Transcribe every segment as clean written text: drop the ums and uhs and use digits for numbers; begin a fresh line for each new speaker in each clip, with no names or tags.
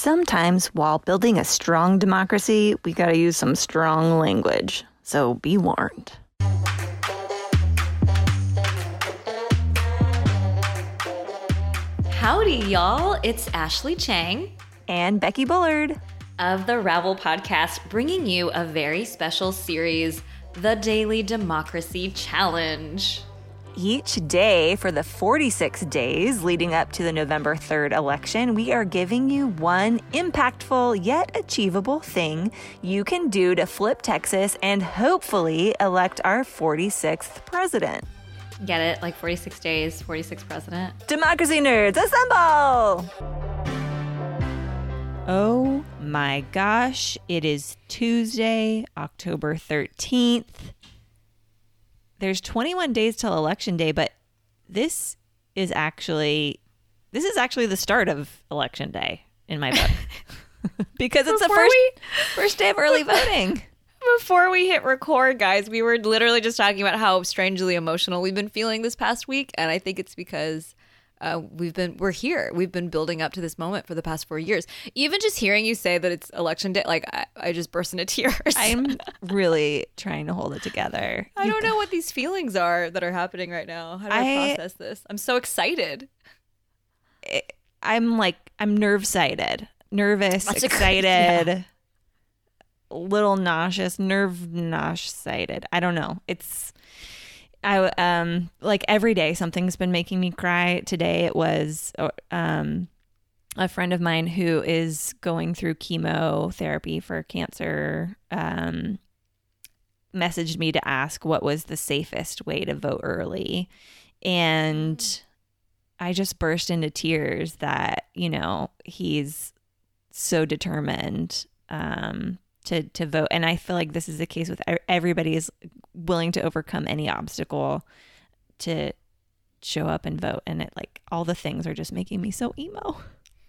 Sometimes while building a strong democracy, we gotta use some strong language. So be warned.
Howdy, y'all. It's Ashley Chang
And Becky Bullard
of the Ravel Podcast, bringing you a very special series, The Daily Democracy Challenge.
Each day for the 46 days leading up to the November 3rd election, we are giving you one impactful yet achievable thing you can do to flip Texas and hopefully elect our 46th president.
Get it? Like 46 days, 46th president.
Democracy nerds, assemble! Oh my gosh, it is Tuesday, October 13th. There's 21 days till election day, but this is actually the start of election day in my book. Because it's the first day of early voting.
Before we hit record, guys, we were literally just talking about how strangely emotional we've been feeling this past week, and I think it's because we're here. We've been building up to this moment for the past 4 years. Even just hearing you say that it's election day, like I just burst into tears.
I'm really trying to hold it together.
I don't know what these feelings are that are happening right now. How do I process this? I'm so excited.
I'm nerve-sighted, nervous,
That's
excited, a little nauseous, nerve-nauseous-sighted. I don't know. Like every day something's been making me cry. Today it was a friend of mine who is going through chemotherapy for cancer messaged me to ask what was the safest way to vote early. And I just burst into tears that, he's so determined to vote. And I feel like this is the case with everybody is willing to overcome any obstacle to show up and vote. And all the things are just making me so emo.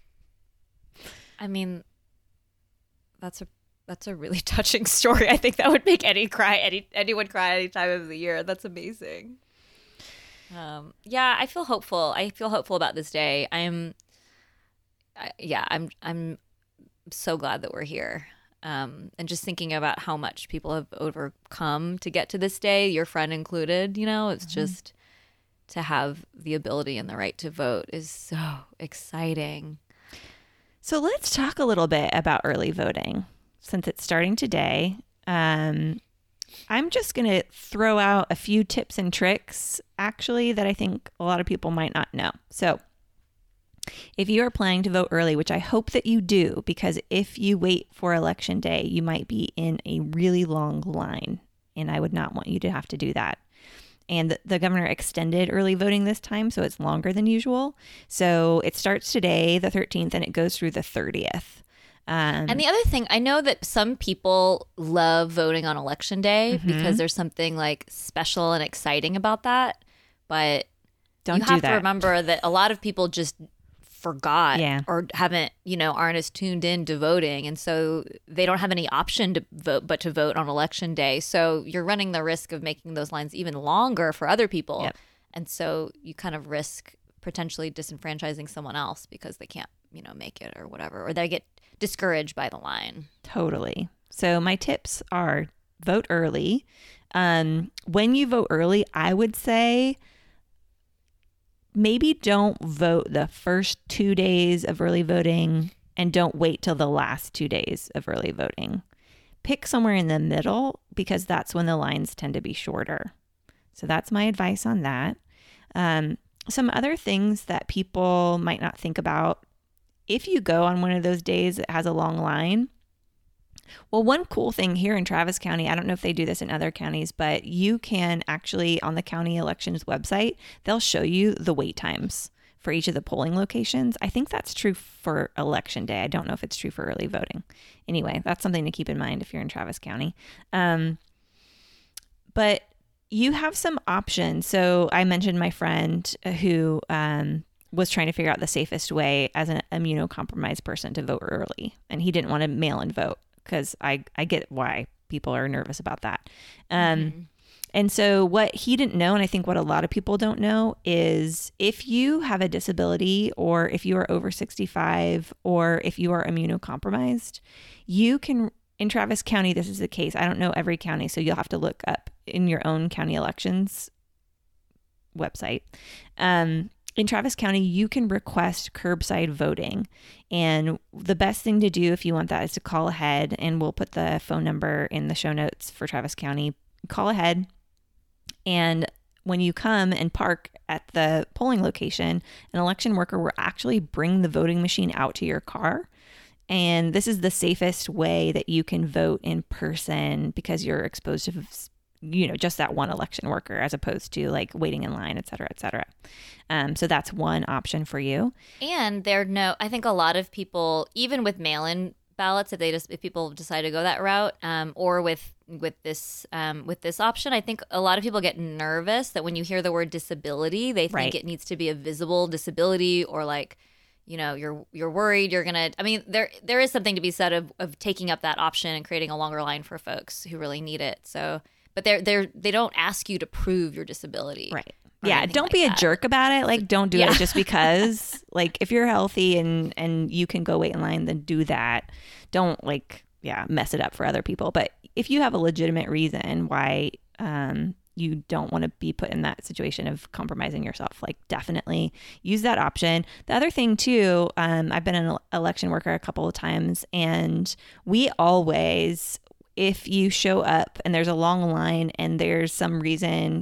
I mean, that's a really touching story. I think that would make anyone cry any time of the year. That's amazing. Yeah, I feel hopeful. I feel hopeful about this day. I'm so glad that we're here. And just thinking about how much people have overcome to get to this day, your friend included, it's just to have the ability and the right to vote is so exciting.
So let's talk a little bit about early voting since it's starting today. I'm just going to throw out a few tips and tricks, actually, that I think a lot of people might not know. So if you are planning to vote early, which I hope that you do, because if you wait for election day, you might be in a really long line, and I would not want you to have to do that. And the governor extended early voting this time, so it's longer than usual. So it starts today, the 13th, and it goes through the 30th.
And the other thing, I know that some people love voting on election day because there's something like special and exciting about that. But you have to remember that a lot of people just forgot or haven't, aren't as tuned in to voting. And so they don't have any option to vote but to vote on election day. So you're running the risk of making those lines even longer for other people. Yep. And so you kind of risk potentially disenfranchising someone else because they can't, make it or whatever, or they get discouraged by the line.
Totally. So my tips are vote early. When you vote early, I would say maybe don't vote the first 2 days of early voting and don't wait till the last 2 days of early voting. Pick somewhere in the middle because that's when the lines tend to be shorter. So that's my advice on that. Some other things that people might not think about. If you go on one of those days that has a long line, well, one cool thing here in Travis County, I don't know if they do this in other counties, but you can actually, on the county elections website, they'll show you the wait times for each of the polling locations. I think that's true for election day. I don't know if it's true for early voting. Anyway, that's something to keep in mind if you're in Travis County. But you have some options. So I mentioned my friend who was trying to figure out the safest way as an immunocompromised person to vote early. And he didn't want to mail in vote because I get why people are nervous about that. And And so what he didn't know, and I think what a lot of people don't know, is if you have a disability or if you are over 65 or if you are immunocompromised, you can, in Travis County, this is the case. I don't know every county, so you'll have to look up in your own county elections website. In Travis County, you can request curbside voting. And the best thing to do if you want that is to call ahead, and we'll put the phone number in the show notes for Travis County. Call ahead. And when you come and park at the polling location, an election worker will actually bring the voting machine out to your car. And this is the safest way that you can vote in person because you're exposed to, just that one election worker as opposed to like waiting in line, et cetera, et cetera. So that's one option for you.
And I think a lot of people, even with mail-in ballots, if people decide to go that route, or with this option, I think a lot of people get nervous that when you hear the word disability, they think it needs to be a visible disability, or like, you're worried you're gonna. I mean, there is something to be said of taking up that option and creating a longer line for folks who really need it. So, but they don't ask you to prove your disability,
right? Yeah, don't be a jerk about it. Like, don't do it just because. Like, if you're healthy and you can go wait in line, then do that. Don't mess it up for other people. But if you have a legitimate reason why you don't want to be put in that situation of compromising yourself, like, definitely use that option. The other thing too, I've been an election worker a couple of times, and we always, if you show up and there's a long line and there's some reason,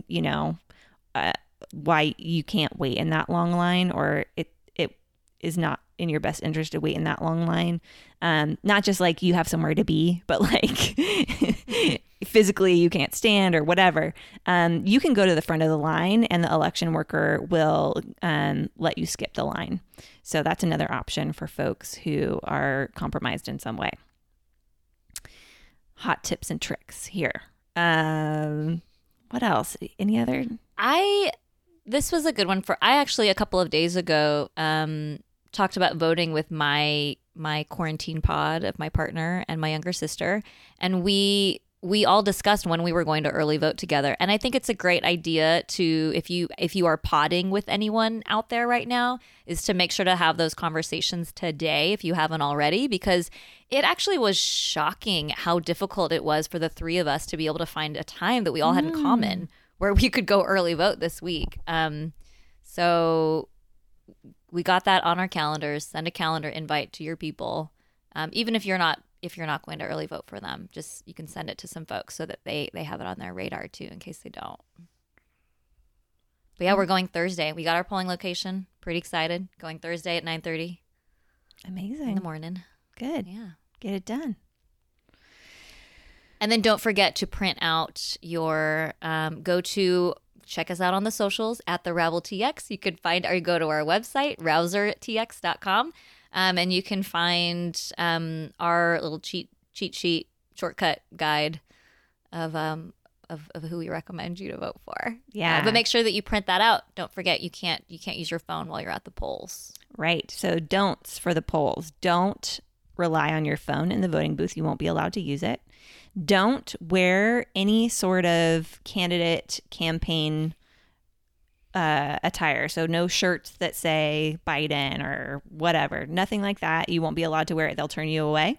why you can't wait in that long line, or it is not in your best interest to wait in that long line. Not just like you have somewhere to be, but like physically you can't stand or whatever. You can go to the front of the line and the election worker will let you skip the line. So that's another option for folks who are compromised in some way. Hot tips and tricks here. What else? Any other?
This was a good one I actually a couple of days ago talked about voting with my quarantine pod of my partner and my younger sister, and we all discussed when we were going to early vote together. And I think it's a great idea to, if you are podding with anyone out there right now, is to make sure to have those conversations today if you haven't already, because it actually was shocking how difficult it was for the three of us to be able to find a time that we all had in common where we could go early vote this week. So we got that on our calendars. Send a calendar invite to your people. Even if you're not going to early vote for them, just you can send it to some folks so that they have it on their radar too, in case they don't. But yeah, we're going Thursday. We got our polling location. Pretty excited. Going Thursday at 9:30.
Amazing.
In the morning.
Good.
Yeah.
Get it done.
And then don't forget to print out your check us out on the socials at the RavelTX. You could find, or go to our website, rousertx.com. And you can find our little cheat sheet shortcut guide of who we recommend you to vote for.
Yeah.
But make sure that you print that out. Don't forget, you can't use your phone while you're at the polls.
Right. So don'ts for the polls. Don't rely on your phone in the voting booth. You won't be allowed to use it. Don't wear any sort of candidate campaign attire. So no shirts that say Biden or whatever. Nothing like that. You won't be allowed to wear it. They'll turn you away.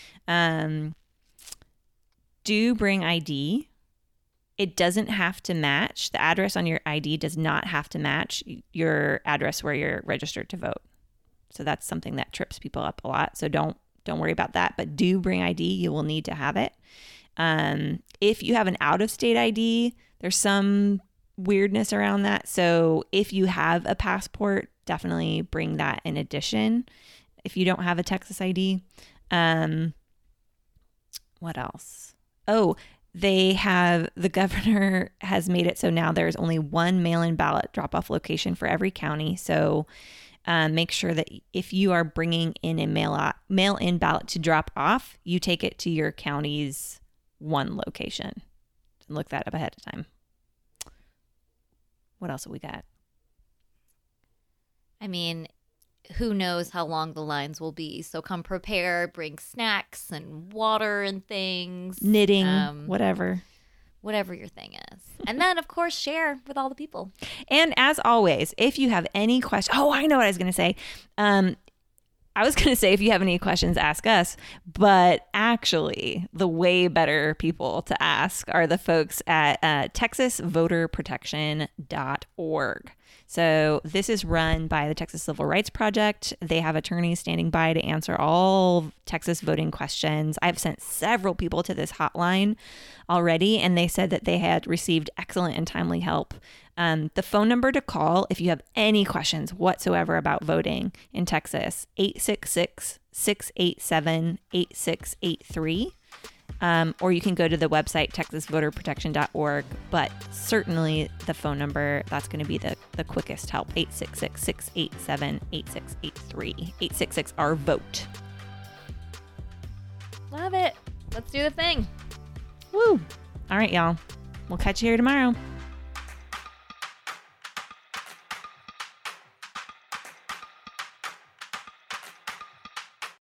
Do bring ID. It doesn't have to match. The address on your ID does not have to match your address where you're registered to vote. So that's something that trips people up a lot. So don't worry about that, but do bring ID. You will need to have it. If you have an out-of-state ID, there's some weirdness around that. So if you have a passport, definitely bring that in addition. If you don't have a Texas ID, what else? Oh, the governor has made it so now there's only one mail-in ballot drop-off location for every county. So make sure that if you are bringing in a mail-in ballot to drop off, you take it to your county's one location. Look that up ahead of time. What else have we got?
I mean, who knows how long the lines will be. So come prepared, bring snacks and water and things.
Knitting, whatever.
whatever your thing is. And then, of course, share with all the people.
And as always, if you have any questions, I know what I was going to say. I was going to say, if you have any questions, ask us. But actually, the way better people to ask are the folks at TexasVoterProtection.org. So this is run by the Texas Civil Rights Project. They have attorneys standing by to answer all Texas voting questions. I've sent several people to this hotline already, and they said that they had received excellent and timely help. The phone number to call if you have any questions whatsoever about voting in Texas, 866-687-8683. Or you can go to the website, TexasVoterProtection.org. But certainly the phone number, that's going to be the quickest help, 866-687-8683. 866-OUR-VOTE.
Love it. Let's do the thing.
Woo. All right, y'all. We'll catch you here tomorrow.